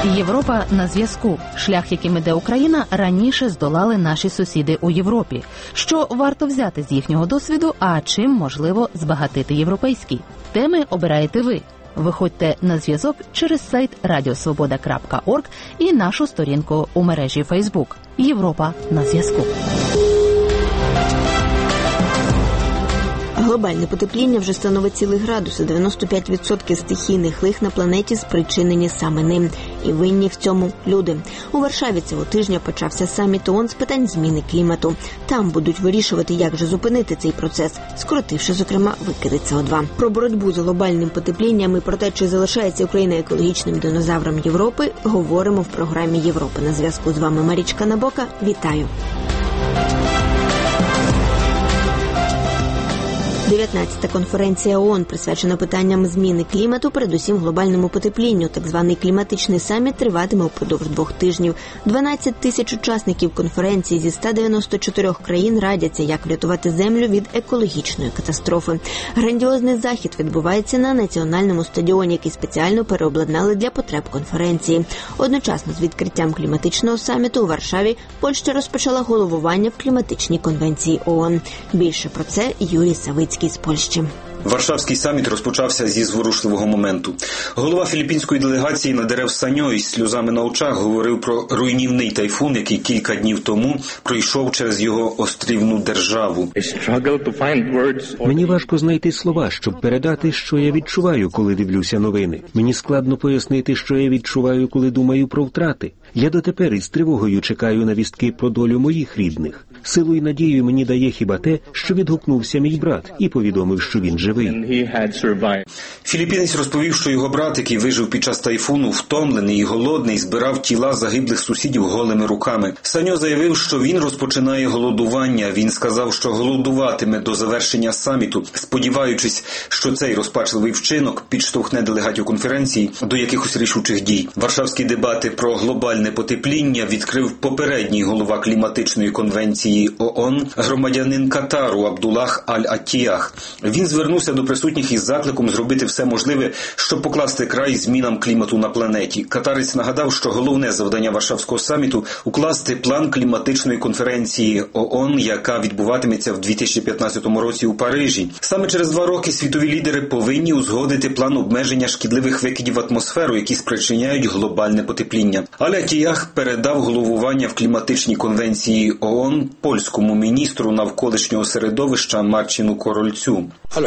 Європа на зв'язку. Шлях, яким іде Україна, раніше здолали наші сусіди у Європі. Що варто взяти з їхнього досвіду, а чим можливо збагатити європейський? Теми обираєте ви. Виходьте на зв'язок через сайт radiosvoboda.org і нашу сторінку у мережі Facebook. Європа на зв'язку. Глобальне потепління вже становить цілий градус, 95% стихійних лих на планеті спричинені саме ним. І винні в цьому люди. У Варшаві цього тижня почався саміт ООН з питань зміни клімату. Там будуть вирішувати, як же зупинити цей процес, скоротивши, зокрема, викиди СО2. Про боротьбу з глобальним потеплінням і про те, чи залишається Україна екологічним динозавром Європи, говоримо в програмі «Європа на зв'язку». З вами Марічка Набока. Вітаю! 19-та конференція ООН присвячена питанням зміни клімату, передусім глобальному потеплінню. Так званий кліматичний саміт триватиме упродовж 2 тижнів. 12 тисяч учасників конференції зі 194 країн радяться, як врятувати землю від екологічної катастрофи. Грандіозний захід відбувається на національному стадіоні, який спеціально переобладнали для потреб конференції. Одночасно з відкриттям кліматичного саміту у Варшаві Польща розпочала головування в кліматичній конвенції ООН. Більше про це Юрій Савицький з Польщі. Варшавський саміт розпочався зі зворушливого моменту. Голова філіппінської делегації Надерев Саньо із сльозами на очах говорив про руйнівний тайфун, який кілька днів тому пройшов через його острівну державу. Мені важко знайти слова, щоб передати, що я відчуваю, коли дивлюся новини. Мені складно пояснити, що я відчуваю, коли думаю про втрати. Я дотепер із тривогою чекаю на вістки про долю моїх рідних. Силу і надію мені дає хіба те, що відгукнувся мій брат і повідомив, що він живий. Філіппінець розповів, що його брат, який вижив під час тайфуну, втомлений і голодний, збирав тіла загиблих сусідів голими руками. Саньо заявив, що він розпочинає голодування. Він сказав, що голодуватиме до завершення саміту, сподіваючись, що цей розпачливий вчинок підштовхне делегатів конференції до якихось рішучих дій. Варшавські дебати про глобальне потепління відкрив попередній голова кліматичної конвенції ООН, громадянин Катару Абдуллах Аль-Аттіях. Він звернувся до присутніх із закликом зробити все можливе, щоб покласти край змінам клімату на планеті. Катарець нагадав, що головне завдання Варшавського саміту – укласти план кліматичної конференції ООН, яка відбуватиметься в 2015 році у Парижі. Саме через 2 роки світові лідери повинні узгодити план обмеження шкідливих викидів в атмосферу, які спричиняють глобальне потепління. Аль-Аттіях передав головування в кліматичній конвенції ООН польському міністру навколишнього середовища Марчину Корольцю.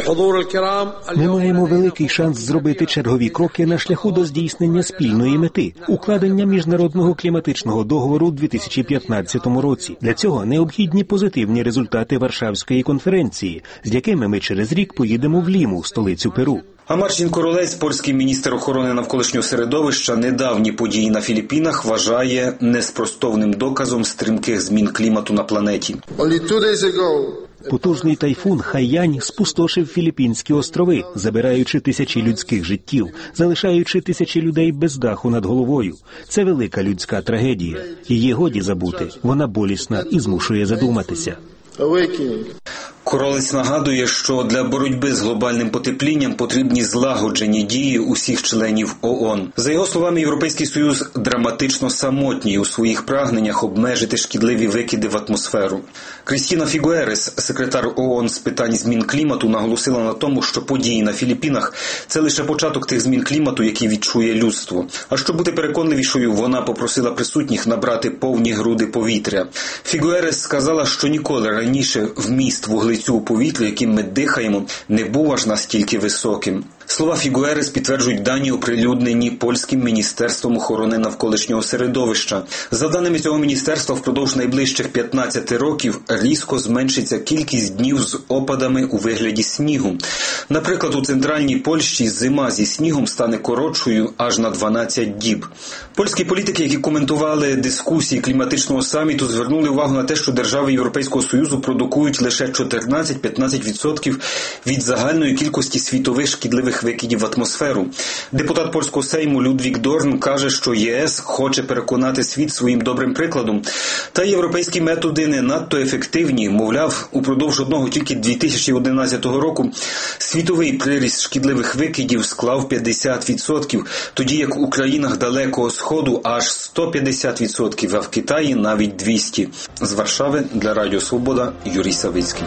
Ми маємо великий шанс зробити чергові кроки на шляху до здійснення спільної мети – укладення міжнародного кліматичного договору у 2015 році. Для цього необхідні позитивні результати Варшавської конференції, з якими ми через рік поїдемо в Ліму, столицю Перу. А Марчин Королець, польський міністр охорони навколишнього середовища, недавні події на Філіппінах вважає неспростовним доказом стрімких змін клімату на планеті. Потужний тайфун Хайянь спустошив Філіппінські острови, забираючи тисячі людських життів, залишаючи тисячі людей без даху над головою. Це велика людська трагедія. Її годі забути. Вона болісна і змушує задуматися. Королець нагадує, що для боротьби з глобальним потеплінням потрібні злагоджені дії усіх членів ООН. За його словами, Європейський Союз драматично самотній у своїх прагненнях обмежити шкідливі викиди в атмосферу. Крістіна Фігуерес, секретар ООН з питань змін клімату, наголосила на тому, що події на Філіппінах – це лише початок тих змін клімату, які відчує людство. А щоб бути переконливішою, вона попросила присутніх набрати повні груди повітря. Фігуерес сказала, що ніколи раніше вміст вуглецю у повітрі, яким ми дихаємо, не був аж настільки високим. Слова Фігуерес підтверджують дані, оприлюднені польським міністерством охорони навколишнього середовища. За даними цього міністерства, впродовж найближчих 15 років різко зменшиться кількість днів з опадами у вигляді снігу. Наприклад, у центральній Польщі зима зі снігом стане коротшою аж на 12 діб. Польські політики, які коментували дискусії кліматичного саміту, звернули увагу на те, що держави Європейського Союзу продукують лише 14-15% від загальної кількості світових шкідливих шкідливих викидів в атмосферу. Депутат польського Сейму Людвік Дорн каже, що ЄС хоче переконати світ своїм добрим прикладом. Та європейські методи не надто ефективні. Мовляв, упродовж одного тільки 2011 року світовий приріст шкідливих викидів склав 50%, тоді як у країнах Далекого Сходу аж 150%, а в Китаї навіть 200%. З Варшави для Радіо Свобода Юрій Савицький.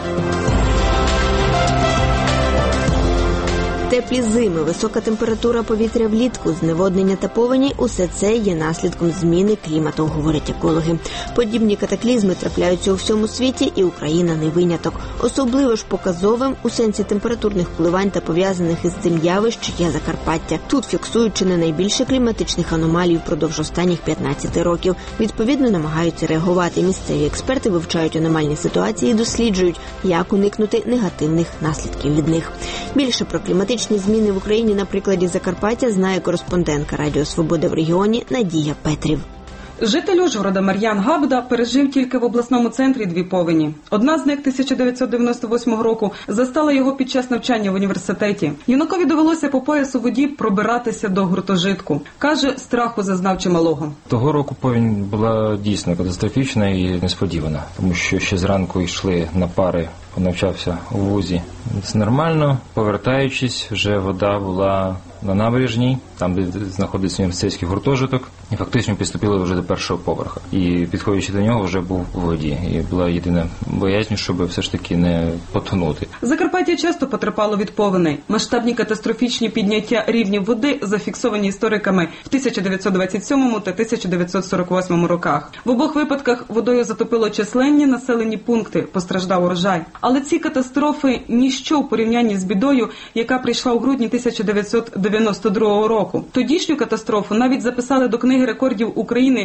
Теплі зими, висока температура повітря влітку, зневоднення та повені – усе це є наслідком зміни клімату, говорять екологи. Подібні катаклізми трапляються у всьому світі, і Україна не виняток. Особливо ж показовим у сенсі температурних коливань та пов'язаних із цим явищ є Закарпаття. Тут фіксують чи не найбільше кліматичних аномалій впродовж останніх 15 років. Відповідно, намагаються реагувати. Місцеві експерти вивчають аномальні ситуації і досліджують, як уникнути негативних наслідків від них. Більше про кліматичні зміни в Україні на прикладі Закарпаття знає кореспондентка Радіо Свобода в регіоні Надія Петрів. Житель Ужгорода Мар'ян Габда пережив тільки в обласному центрі 2 повені. Одна з них 1998 року застала його під час навчання в університеті. Юнакові довелося по пояс у воді пробиратися до гуртожитку. Каже, страху зазнав чималого. Того року повінь була дійсно катастрофічна і несподівана, тому що ще зранку йшли на пари, навчався у вузі. Це нормально, повертаючись, вже вода була на набережній, там, де знаходиться університетський гуртожиток, і фактично підступили вже до першого поверха. І підходячи до нього, вже був у воді. І була єдина боязнь, щоб все ж таки не потонути. Закарпаття часто потерпало від повеней. Масштабні катастрофічні підняття рівнів води зафіксовані істориками в 1927 та 1948 роках. В обох випадках водою затопило численні населені пункти, постраждав урожай. Але ці катастрофи – ніщо в порівнянні з бідою, яка прийшла у грудні 1992 року. Тодішню катастрофу навіть записали до книги рекордів України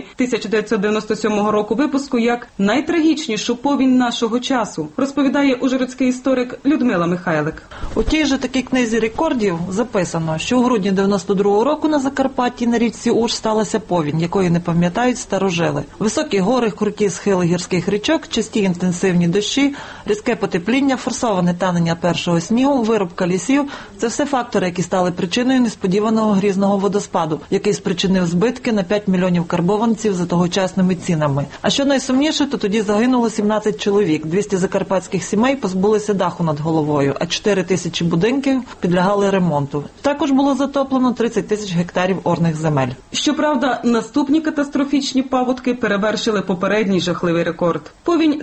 1997 року випуску як найтрагічнішу повінь нашого часу, розповідає ужгородський історик Людмила Михайлик. У тій же такій книзі рекордів записано, що у грудні 92 року на Закарпатті на річці Уж сталася повінь, якої не пам'ятають старожили. Високі гори, круті схили гірських річок, часті інтенсивні дощі, різке потепління, форсоване танення першого снігу, вирубка лісів – це все фактори, які стали причиною несподіваного грізного водоспаду, який спричинив збитки на 5 мільйонів карбованців за тогочасними цінами. А що найсумніше, то тоді загинуло 17 чоловік, 200 закарпатських сімей позбулися даху над головою, а 4 тисячі будинків підлягали ремонту. Також було затоплено 30 тисяч гектарів орних земель. Щоправда, наступні катастрофічні паводки перевершили попередній жахливий рекорд. Повінь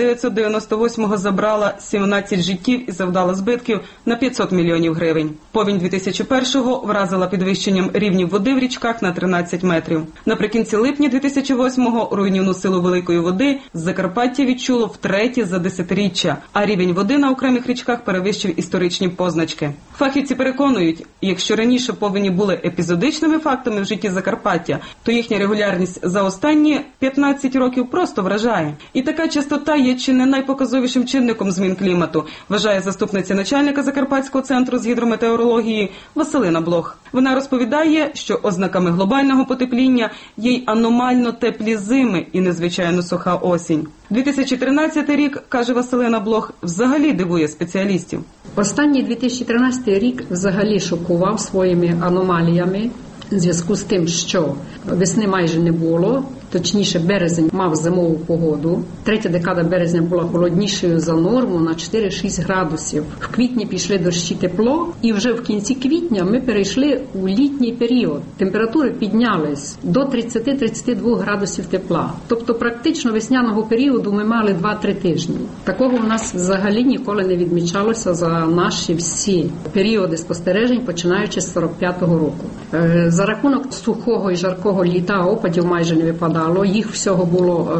1998-го забрала 17 життів і завдала збитків на 500 мільйонів гривень. Повінь 2001-го вразила підвищенням рівнів води в річках на 13 метрів. Наприкінці липня 2008-го руйнівну силу великої води Закарпаття відчуло втретє за десятиріччя, а рівень води на окремих річках перевищив історичні позначки. Фахівці переконують, якщо раніше повені були епізодичними фактами в житті Закарпаття, то їхня регулярність за останні 15 років просто вражає. І така частота є чи не найпоказовішим чинником змін клімату, вважає заступниця начальника Закарпатського центру з гідрометеорології Василина Блох. Вона розповідає, що ознаками глобального потепління є й аномально теплі зими і незвичайно суха осінь. 2013 рік, каже Василина Блох, взагалі дивує спеціалістів. Останній 2013 рік взагалі шокував своїми аномаліями в зв'язку з тим, що весни майже не було, точніше березень мав зимову погоду. Третя декада березня була холоднішою за норму на 4-6 градусів. В квітні пішли дощі, тепло, і вже в кінці квітня ми перейшли у літній період. Температури піднялись до 30-32 градусів тепла. Тобто практично весняного періоду ми мали 2-3 тижні. Такого у нас взагалі ніколи не відмічалося за наші всі періоди спостережень, починаючи з 45-го року. За рахунок сухого і жаркого літа опадів майже не випадало. Їх всього було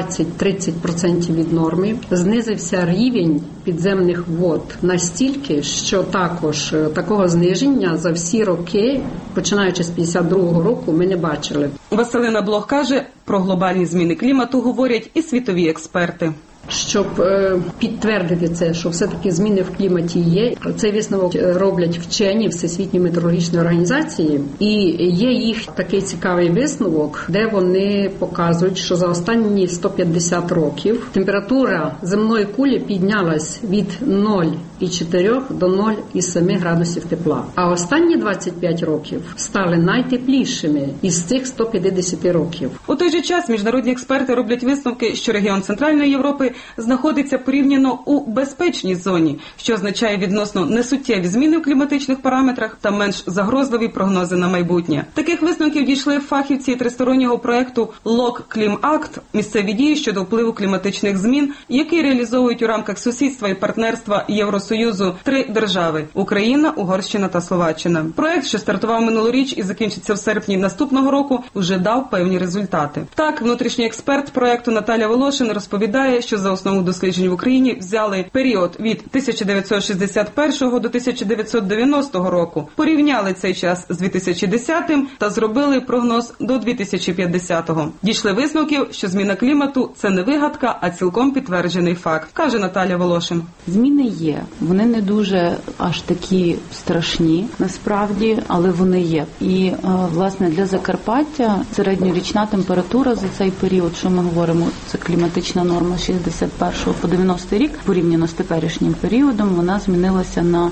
20-30% від норми. Знизився рівень підземних вод настільки, що також такого зниження за всі роки, починаючи з 52-го року, ми не бачили. Василина Блох каже, про глобальні зміни клімату говорять і світові експерти. Щоб підтвердити це, що все-таки зміни в кліматі є. Цей висновок роблять вчені Всесвітньої метеорологічної організації. І є їх такий цікавий висновок, де вони показують, що за останні 150 років температура земної кулі піднялась від 0,4 до 0,7 градусів тепла. А останні 25 років стали найтеплішими із цих 150 років. У той же час міжнародні експерти роблять висновки, що регіон Центральної Європи знаходиться порівняно у безпечній зоні, що означає відносно несуттєві зміни в кліматичних параметрах та менш загрозливі прогнози на майбутнє. Таких висновків дійшли фахівці тристороннього проекту «Лок Клім Акт» – місцеві дії щодо впливу кліматичних змін, які реалізовують у рамках сусідства і партнерства Євросоюзу 3 держави – Україна, Угорщина та Словаччина. Проект, що стартував минулоріч і закінчиться в серпні наступного року, уже дав певні результати. Так, внутрішній експерт проекту Наталя Волошин розповідає, що за основу досліджень в Україні взяли період від 1961 до 1990 року, порівняли цей час з 2010-м та зробили прогноз до 2050-го. Дійшли висновків, що зміна клімату – це не вигадка, а цілком підтверджений факт, каже Наталя Волошин. Зміни є. Вони не дуже аж такі страшні, насправді, але вони є. І, власне, для Закарпаття середньорічна температура за цей період, що ми говоримо, це кліматична норма 61 по 90 рік, порівняно з теперішнім періодом, вона змінилася на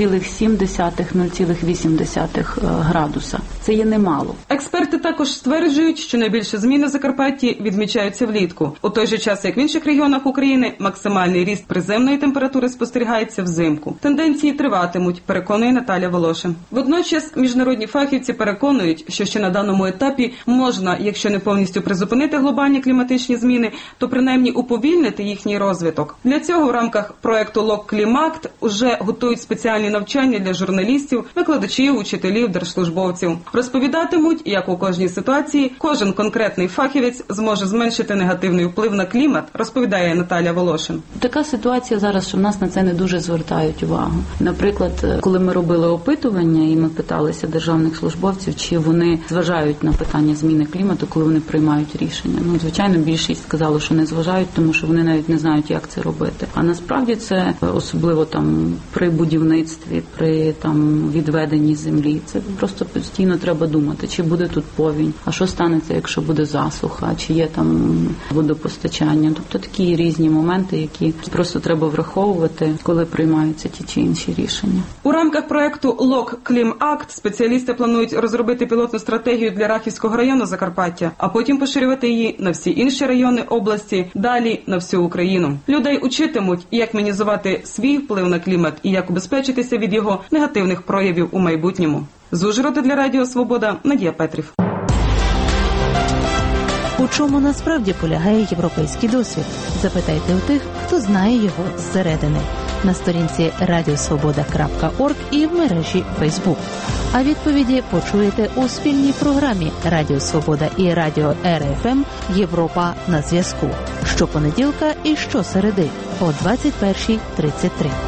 0,7-0,8 градуса. Це є немало. Експерти також стверджують, що найбільше зміни в Закарпатті відмічаються влітку. У той же час, як в інших регіонах України, максимальний ріст приземної температури спостерігається взимку. Тенденції триватимуть, переконує Наталя Волошин. Водночас міжнародні фахівці переконують, що ще на даному етапі можна, якщо не повністю призупинити глобальні кліматичні зміни, то принаймні уповільнити їхній розвиток. Для цього в рамках проекту «Лок Клім Акт» уже готують спеціальні навчання для журналістів, викладачів, учителів, держслужбовців. Розповідатимуть, як у кожній ситуації кожен конкретний фахівець зможе зменшити негативний вплив на клімат, розповідає Наталя Волошин. Така ситуація зараз, що в нас на це не дуже звертають увагу. Наприклад, коли ми робили опитування і ми питалися державних службовців, чи вони зважають на питання зміни клімату, коли вони приймають рішення. Ну, звичайно, більшість сказали, що не зважають, тому що вони навіть не знають, як це робити. А насправді це особливо там при будівництві, при там відведенні землі. Це просто постійно треба думати, чи буде тут повінь, а що станеться, якщо буде засуха, чи є там водопостачання. Тобто такі різні моменти, які просто треба враховувати, коли приймаються ті чи інші рішення. У рамках проекту «Лок Клім Акт» спеціалісти планують розробити пілотну стратегію для Рахівського району Закарпаття, а потім поширювати її на всі інші райони області, далі на всю Україну. Людей учитимуть, як мінімізувати свій вплив на клімат і як убезпечитися від його негативних проявів у майбутньому. З Ужгорода для Радіо Свобода Надія Петрів. У чому насправді полягає європейський досвід? Запитайте у тих, хто знає його зсередини. На сторінці radiosvoboda.org і в мережі Facebook. А відповіді почуєте у спільній програмі Радіо Свобода і Радіо РФМ «Європа на зв'язку» щопонеділка і щосереди о 21:33.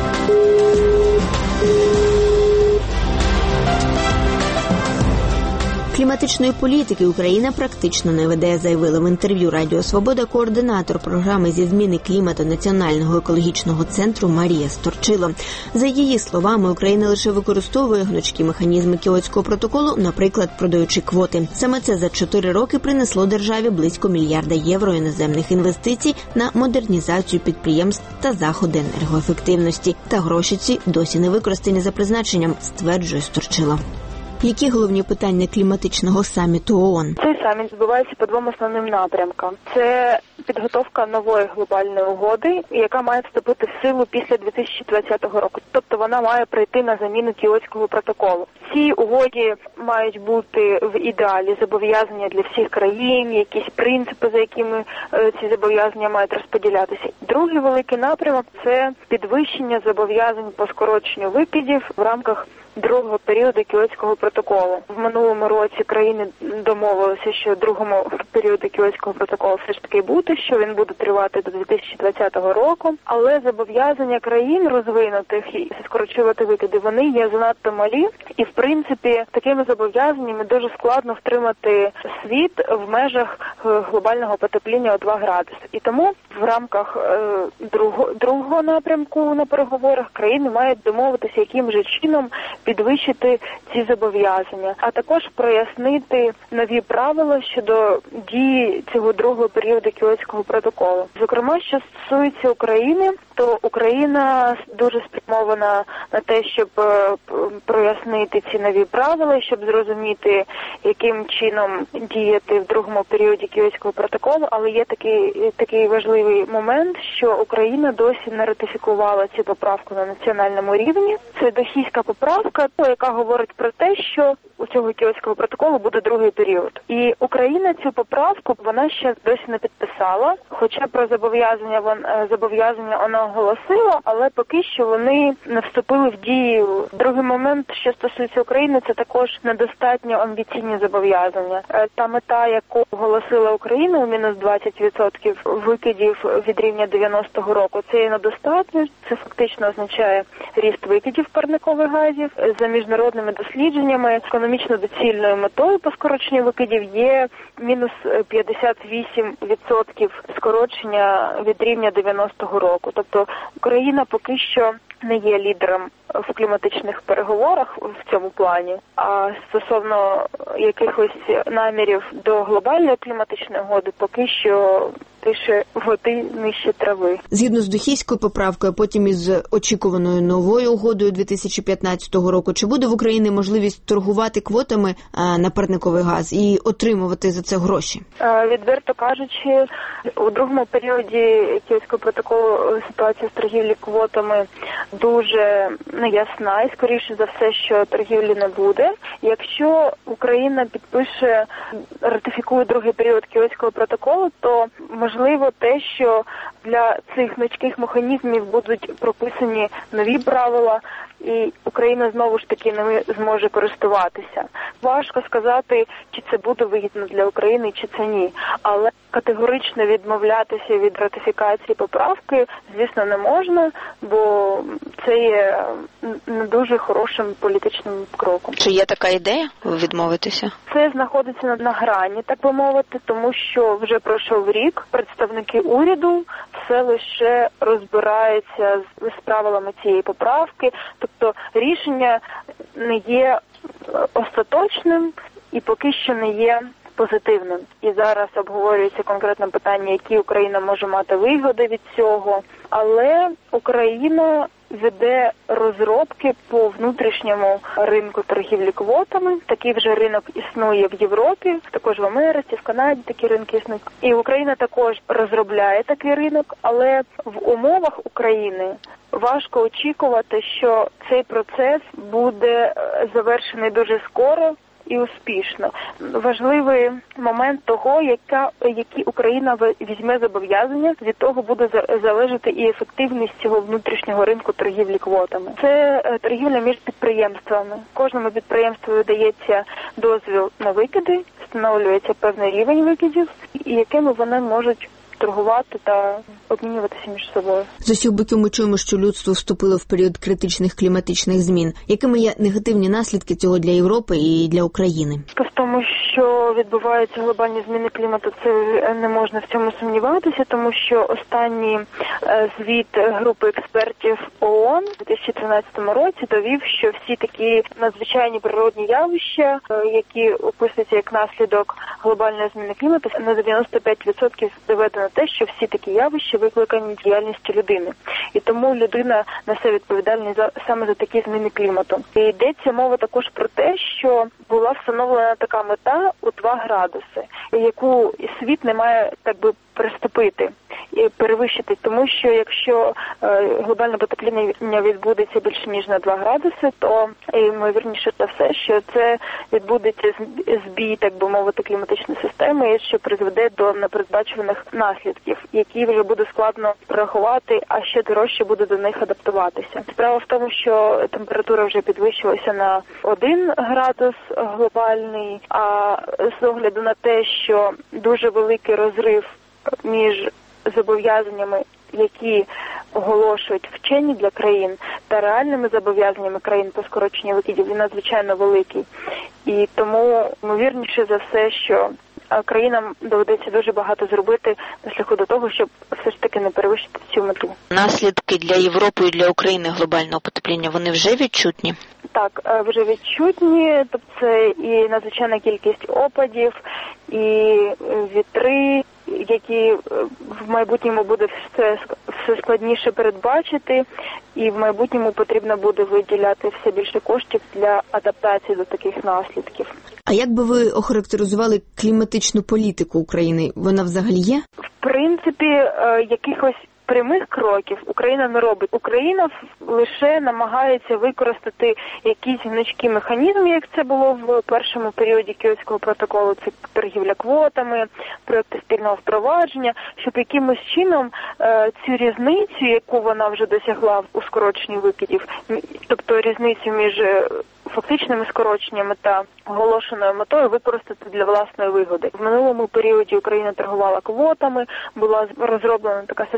Кліматичної політики Україна практично не веде, заявила в інтерв'ю Радіо Свобода координатор програми зі зміни клімату Національного екологічного центру Марія Сторчило. За її словами, Україна лише використовує гнучкі механізми Кіотського протоколу, наприклад, продаючи квоти. Саме це за 4 роки принесло державі близько мільярда євро іноземних інвестицій на модернізацію підприємств та заходи енергоефективності. Та гроші ці досі не використані за призначенням, стверджує Сторчило. Які головні питання кліматичного саміту ООН? Цей саміт відбувається по 2 основним напрямкам. Це підготовка нової глобальної угоди, яка має вступити в силу після 2020 року. Тобто вона має прийти на заміну Кіотського протоколу. В цій угоді мають бути в ідеалі зобов'язання для всіх країн, якісь принципи, за якими ці зобов'язання мають розподілятися. Другий великий напрямок – це підвищення зобов'язань по скороченню викидів в рамках другого періоду Кіотського протоколу. В минулому році країни домовилися, що в другому періоду Кіотського протоколу все ж таки буде бути, що він буде тривати до 2020 року, але зобов'язання країн розвинутих і скорочувати викиди, вони є занадто малі, і в принципі такими зобов'язаннями дуже складно втримати світ в межах глобального потепління о 2 градуси. І тому в рамках другого напрямку на переговорах країни мають домовитися, яким же чином підвищити ці зобов'язання, а також прояснити нові правила щодо дії цього другого періоду Кіотського протоколу. Зокрема, що стосується України, то Україна дуже спрямована на те, щоб прояснити ці нові правила, щоб зрозуміти, яким чином діяти в другому періоді Кіотського протоколу, але є такий важливий момент, що Україна досі не ратифікувала цю поправку на національному рівні. Це Дохійська поправка, яка говорить про те, що у цього Кіотського протоколу буде другий період. І Україна цю поправку, вона ще досі не підписала, хоча про зобов'язання вона оголосила, але поки що вони не вступили в дію. Другий момент, що стосується України, це також недостатньо амбіційні зобов'язання. Та мета, яку оголосила Україна, у мінус 20% викидів від рівня 90-го року, це є недостатньо. Це фактично означає ріст викидів парникових газів. За міжнародними дослідженнями, економічно доцільною метою по скороченню викидів є мінус 58% скорочення від рівня 90-го року. Тобто Україна поки що не є лідером в кліматичних переговорах в цьому плані, а стосовно якихось намірів до глобальної кліматичної угоди поки що тише води нижче трави. Згідно з Дохійською поправкою, потім із очікуваною новою угодою 2015 року, чи буде в Україні можливість торгувати квотами на парниковий газ і отримувати за це гроші? Відверто кажучи, у другому періоді Кіотського протоколу ситуація з торгівлі квотами дуже неясна, і скоріше за все, що торгівлі не буде. Якщо Україна ратифікує другий період Кіотського протоколу, то можливо те, що для цих гнучких механізмів будуть прописані нові правила, і Україна знову ж таки ними зможе користуватися. Важко сказати, чи це буде вигідно для України, чи це ні. Але категорично відмовлятися від ратифікації поправки, звісно, не можна, бо це є не дуже хорошим політичним кроком. Чи є така ідея відмовитися? Це знаходиться на грані, так би мовити, тому що вже пройшов рік, представники уряду все лише розбираються з правилами цієї поправки, тобто рішення не є остаточним і поки що не є позитивним. І зараз обговорюється конкретне питання, які Україна може мати вигоди від цього, але Україна веде розробки по внутрішньому ринку торгівлі квотами. Такий вже ринок існує в Європі, також в Америці, в Канаді такі ринки існують. І Україна також розробляє такий ринок, але в умовах України важко очікувати, що цей процес буде завершений дуже скоро і успішно. Важливий момент того, які Україна візьме зобов'язання, від того буде залежати і ефективність цього внутрішнього ринку торгівлі квотами. Це торгівля між підприємствами. Кожному підприємству видається дозвіл на викиди, встановлюється певний рівень викидів, і якими вони можуть торгувати та обмінюватися між собою. З усіх боків ми чуємо, що людство вступило в період критичних кліматичних змін. Якими є негативні наслідки цього для Європи і для України? В тому, що відбуваються глобальні зміни клімату, це не можна в цьому сумніватися, тому що останній звіт групи експертів ООН у 2013 році довів, що всі такі надзвичайні природні явища, які описуються як наслідок глобальної зміни клімату, на 95% доведено те, що всі такі явища викликані діяльністю людини. І тому людина несе відповідальність саме за такі зміни клімату. І йдеться мова також про те, що була встановлена така мета у 2 градуси, яку світ не має, так би, приступити і перевищити, тому що якщо глобальне потепління відбудеться більше ніж на 2 градуси, то ймовірніше за все, що це відбудеться збій, так би мовити, кліматичної системи, що призведе до непередбачуваних наслідків, які вже буде складно прорахувати, а ще дорожче буде до них адаптуватися. Справа в тому, що температура вже підвищилася на 1 градус глобальний, а з огляду на те, що дуже великий розрив між зобов'язаннями, які оголошують вчені для країн, та реальними зобов'язаннями країн по скороченню викидів, він надзвичайно великий. І тому, ймовірніше за все, що країнам доведеться дуже багато зробити на шляху до того, щоб все ж таки не перевищити цю мету. Наслідки для Європи і для України глобального потепління, вони вже відчутні? Так, вже відчутні, тобто це і надзвичайна кількість опадів, і вітри, які в майбутньому буде все складніше передбачити, і в майбутньому потрібно буде виділяти все більше коштів для адаптації до таких наслідків. А як би ви охарактеризували кліматичну політику України? Вона взагалі є? В принципі, якихось прямих кроків Україна не робить. Україна лише намагається використати якісь гнучкі механізми, як це було в першому періоді Кіотського протоколу, це торгівля квотами, проекти спільного впровадження, щоб якимось чином цю різницю, яку вона вже досягла у скороченні викидів, тобто різницю між фактичними скороченнями та оголошеною метою, використати для власної вигоди. В минулому періоді Україна торгувала квотами, була розроблена така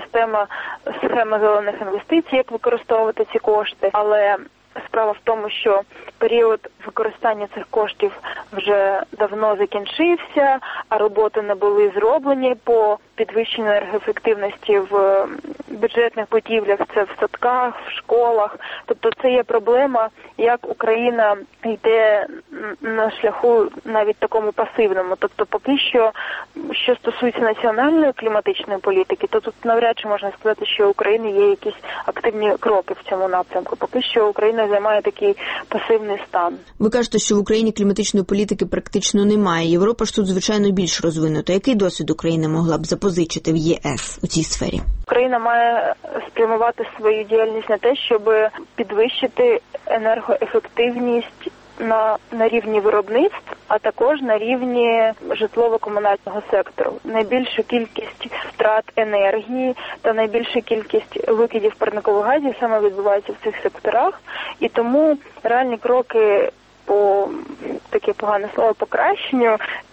схема зелених інвестицій, як використовувати ці кошти, але справа в тому, що період використання цих коштів вже давно закінчився, а роботи не були зроблені по підвищенню енергоефективності в бюджетних будівлях, це в садках, в школах. Тобто це є проблема, як Україна йде на шляху навіть такому пасивному. Тобто поки що стосується національної кліматичної політики, то тут навряд чи можна сказати, що у України є якісь активні кроки в цьому напрямку. Поки що Україна займає такий пасивний стан. Ви кажете, що в Україні кліматичної політики практично немає. Європа ж тут, звичайно, більш розвинута. Який досвід Україна могла б запозичити в ЄС у цій сфері? Україна має спрямувати свою діяльність на те, щоб підвищити енергоефективність на рівні виробництв, а також на рівні житлово-комунального сектору. Найбільша кількість втрат енергії та найбільша кількість викидів парникових газів саме відбувається в цих секторах, і тому реальні кроки по таке погане слово покращенню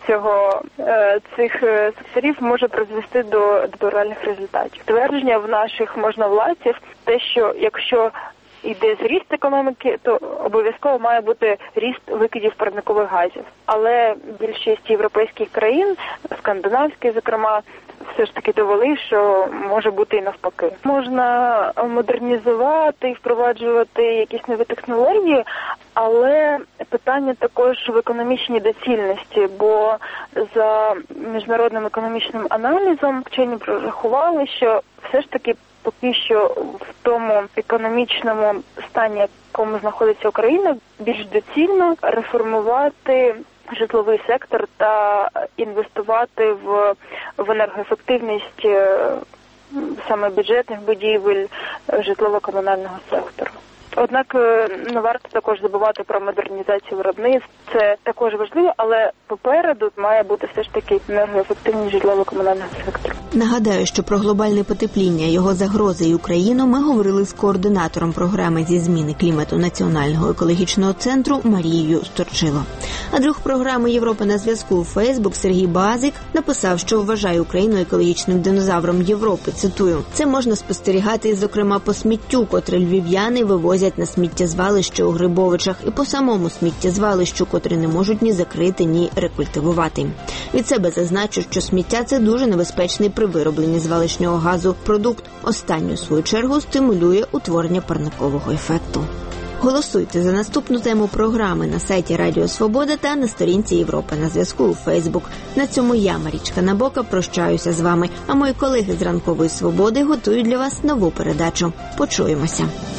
цих секторів може призвести до реальних результатів. Твердження в наших можновладців те, що якщо йде зріст економіки, то обов'язково має бути ріст викидів парникових газів. Але більшість європейських країн, скандинавських, зокрема, все ж таки довели, що може бути і навпаки. Можна модернізувати і впроваджувати якісь нові технології, але питання також в економічній доцільності, бо за міжнародним економічним аналізом вчені прорахували, що все ж таки поки що в тому економічному стані, в якому знаходиться Україна, більш доцільно реформувати житловий сектор та інвестувати в енергоефективність саме бюджетних будівель, житлово-комунального сектору. Однак не варто також забувати про модернізацію виробництв. Це також важливо, але попереду має бути все ж таки енергоефективність житлово-комунального сектору. Нагадаю, що про глобальне потепління, його загрози і Україну ми говорили з координатором програми зі зміни клімату Національного екологічного центру Марією Сторчило. А друг програми «Європа на зв'язку» у Фейсбук Сергій Базик написав, що вважає Україну екологічним динозавром Європи. Цитую: «Це можна спостерігати, зокрема, по сміттю, котре львів'яни вивозять на сміттєзвалище у Грибовичах, і по самому сміттєзвалищу, котре не можуть ні закрити, ні рекультивувати. Від себе зазначу, що сміття – це дуже небезпечний при виробленні звалищного газу продукт. Останню, в свою чергу, стимулює утворення парникового ефекту». Голосуйте за наступну тему програми на сайті Радіо Свобода та на сторінці Європи на зв'язку у Фейсбук. На цьому я, Марічка Набока, прощаюся з вами, а мої колеги з Ранкової Свободи готують для вас нову передачу. Почуємося.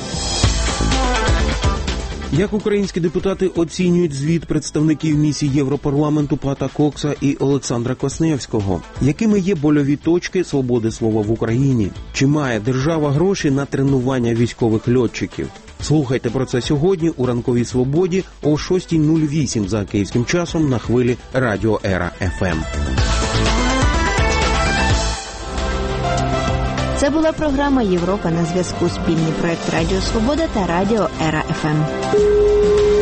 Як українські депутати оцінюють звіт представників місії Європарламенту Пата Кокса і Олександра Косневського? Якими є больові точки свободи слова в Україні? Чи має держава гроші на тренування військових льотчиків? Слухайте про це сьогодні у Ранковій Свободі о 6:08 за київським часом на хвилі Радіо Ера ФМ. Це була програма «Європа на зв'язку», спільний проект Радіо Свобода та Радіо Ера ФМ.